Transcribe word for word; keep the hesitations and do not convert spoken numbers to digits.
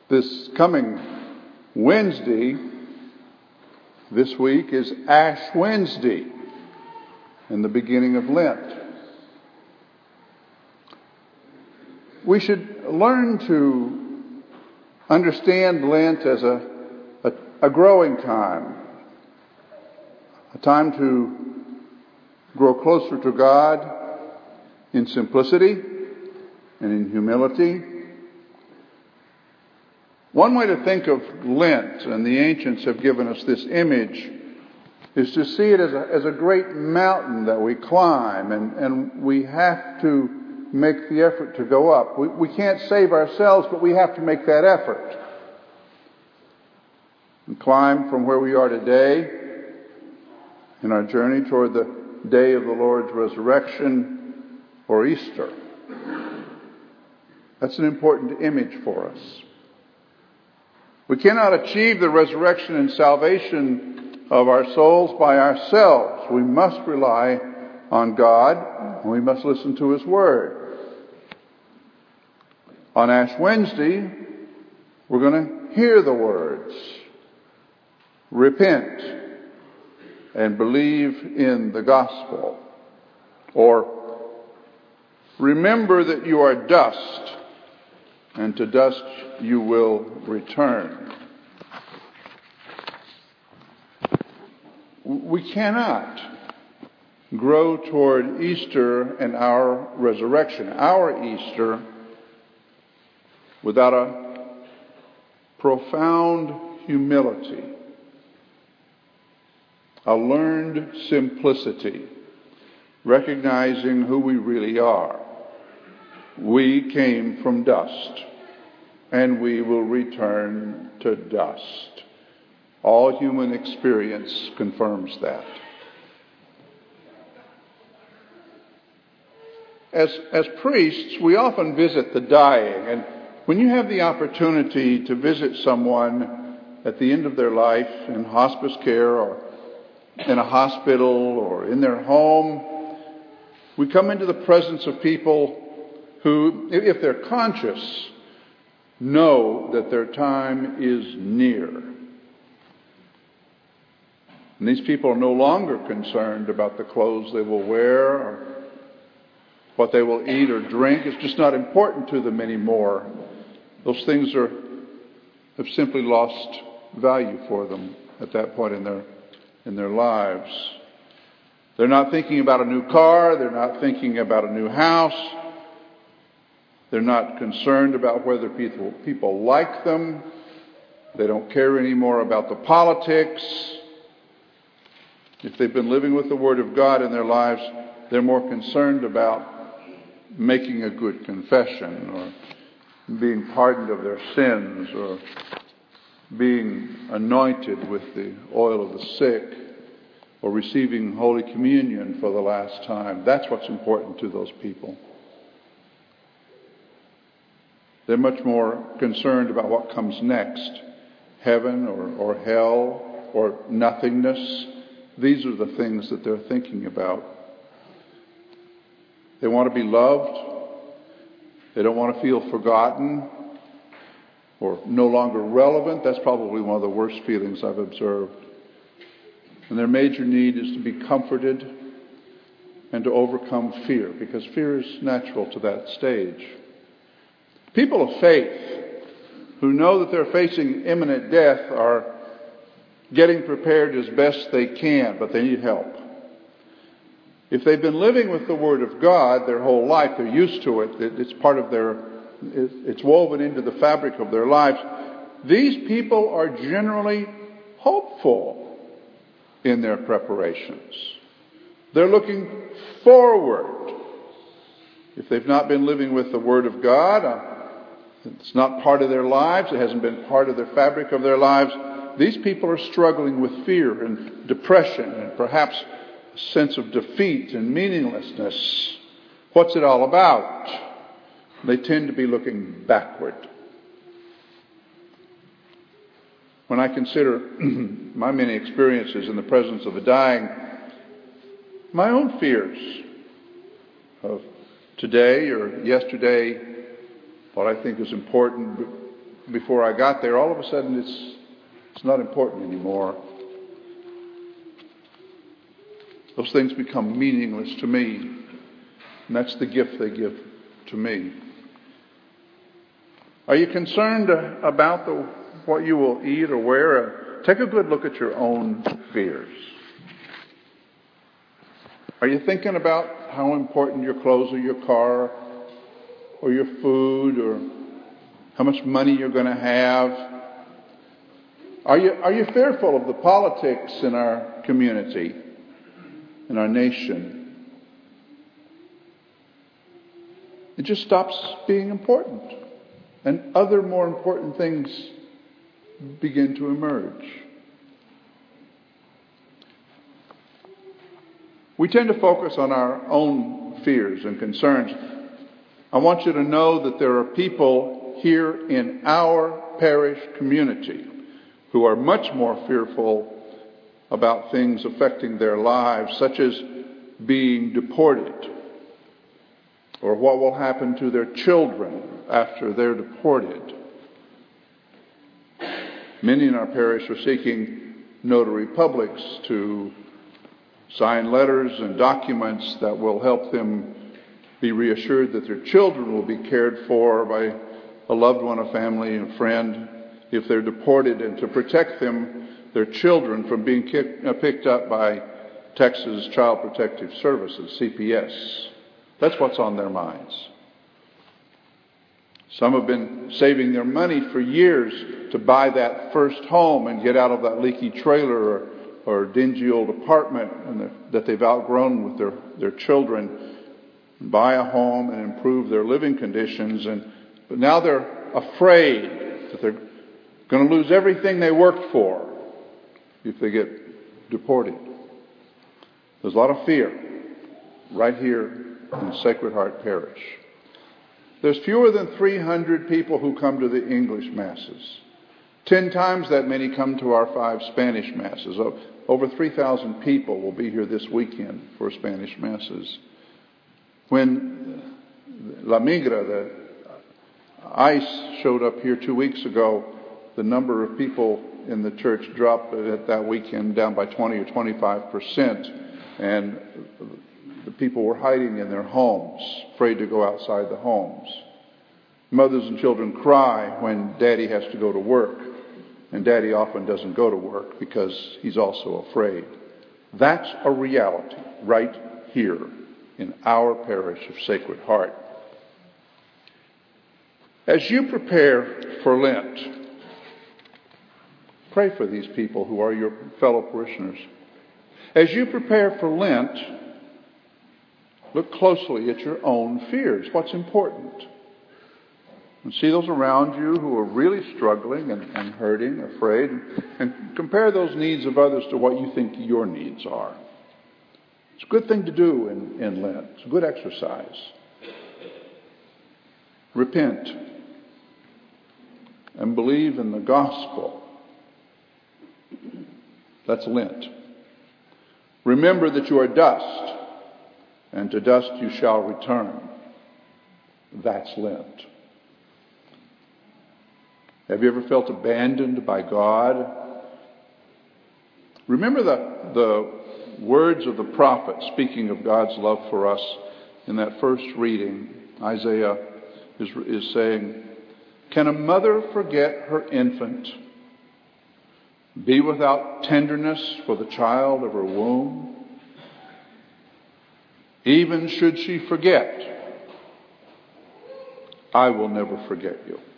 This coming Wednesday, this week, is Ash Wednesday and the beginning of Lent. We should learn to understand Lent as a, a, a growing time, a time to grow closer to God in simplicity and in humility. One way to think of Lent, and the ancients have given us this image, is to see it as a, as a great mountain that we climb, and, and we have to make the effort to go up. We, we can't save ourselves, but we have to make that effort. And climb from where we are today in our journey toward the day of the Lord's resurrection or Easter. That's an important image for us. We cannot achieve the resurrection and salvation of our souls by ourselves. We must rely on God, and we must listen to His Word. On Ash Wednesday, we're going to hear the words, repent and believe in the gospel, or remember that you are dust, and to dust you will return. We cannot grow toward Easter and our resurrection, our Easter, without a profound humility, a learned simplicity, recognizing who we really are. We came from dust, and we will return to dust. All human experience confirms that. As, as priests, we often visit the dying, and when you have the opportunity to visit someone at the end of their life in hospice care or in a hospital or in their home, we come into the presence of people who, if they're conscious, know that their time is near. And these people are no longer concerned about the clothes they will wear or what they will eat or drink. It's just not important to them anymore. Those things are have simply lost value for them at that point in their in their lives. They're not thinking about a new car. They're not thinking about a new house. They're not concerned about whether people, people like them. They don't care anymore about the politics. If they've been living with the Word of God in their lives, they're more concerned about making a good confession or being pardoned of their sins or being anointed with the oil of the sick or receiving Holy Communion for the last time. That's what's important to those people. They're much more concerned about what comes next, heaven or, or hell or nothingness. These are the things that they're thinking about. They want to be loved. They don't want to feel forgotten or no longer relevant. That's probably one of the worst feelings I've observed. And their major need is to be comforted and to overcome fear, because fear is natural to that stage. People of faith who know that they're facing imminent death are getting prepared as best they can, but they need help. If they've been living with the Word of God their whole life, they're used to it. It's part of their, it's woven into the fabric of their lives. These people are generally hopeful in their preparations. They're looking forward. If they've not been living with the Word of God, it's not part of their lives, it hasn't been part of the fabric of their lives, these people are struggling with fear and depression and perhaps a sense of defeat and meaninglessness. What's it all about? They tend to be looking backward. When I consider my many experiences in the presence of the dying, my own fears of today or yesterday, what I think is important before I got there, all of a sudden it's it's not important anymore. Those things become meaningless to me. And that's the gift they give to me. Are you concerned about the, what you will eat or wear? Take a good look at your own fears. Are you thinking about how important your clothes or your car or your food or how much money you're going to have? Are you, are you fearful of the politics in our community, in our nation? It just stops being important. And other more important things begin to emerge. We tend to focus on our own fears and concerns. I want you to know that there are people here in our parish community who are much more fearful about things affecting their lives, such as being deported, or what will happen to their children after they're deported. Many in our parish are seeking notary publics to sign letters and documents that will help them be reassured that their children will be cared for by a loved one, a family, a friend, if they're deported, and to protect them, their children, from being kicked, uh, picked up by Texas Child Protective Services, C P S. That's what's on their minds. Some have been saving their money for years to buy that first home and get out of that leaky trailer or, or dingy old apartment and the, that they've outgrown with their, their children, buy a home and improve their living conditions. And but now they're afraid that they're going to lose everything they worked for if they get deported. There's a lot of fear right here in Sacred Heart Parish. There's fewer than three hundred people who come to the English Masses. Ten times that many come to our five Spanish Masses. Over three thousand people will be here this weekend for Spanish Masses. When La Migra, the ICE, showed up here two weeks ago, the number of people in the church dropped at that weekend down by twenty or twenty-five percent. And the people were hiding in their homes, afraid to go outside the homes. Mothers and children cry when Daddy has to go to work. And Daddy often doesn't go to work because he's also afraid. That's a reality right here in our parish of Sacred Heart. As you prepare for Lent, pray for these people who are your fellow parishioners. As you prepare for Lent, look closely at your own fears. What's important? And see those around you who are really struggling and, and hurting, afraid, and compare those needs of others to what you think your needs are. It's a good thing to do in, in Lent. It's a good exercise. Repent and believe in the gospel. That's Lent. Remember that you are dust, and to dust you shall return. That's Lent. Have you ever felt abandoned by God? Remember the, the words of the prophet speaking of God's love for us in that first reading. Isaiah is, is saying, "Can a mother forget her infant, be without tenderness for the child of her womb? Even should she forget, I will never forget you."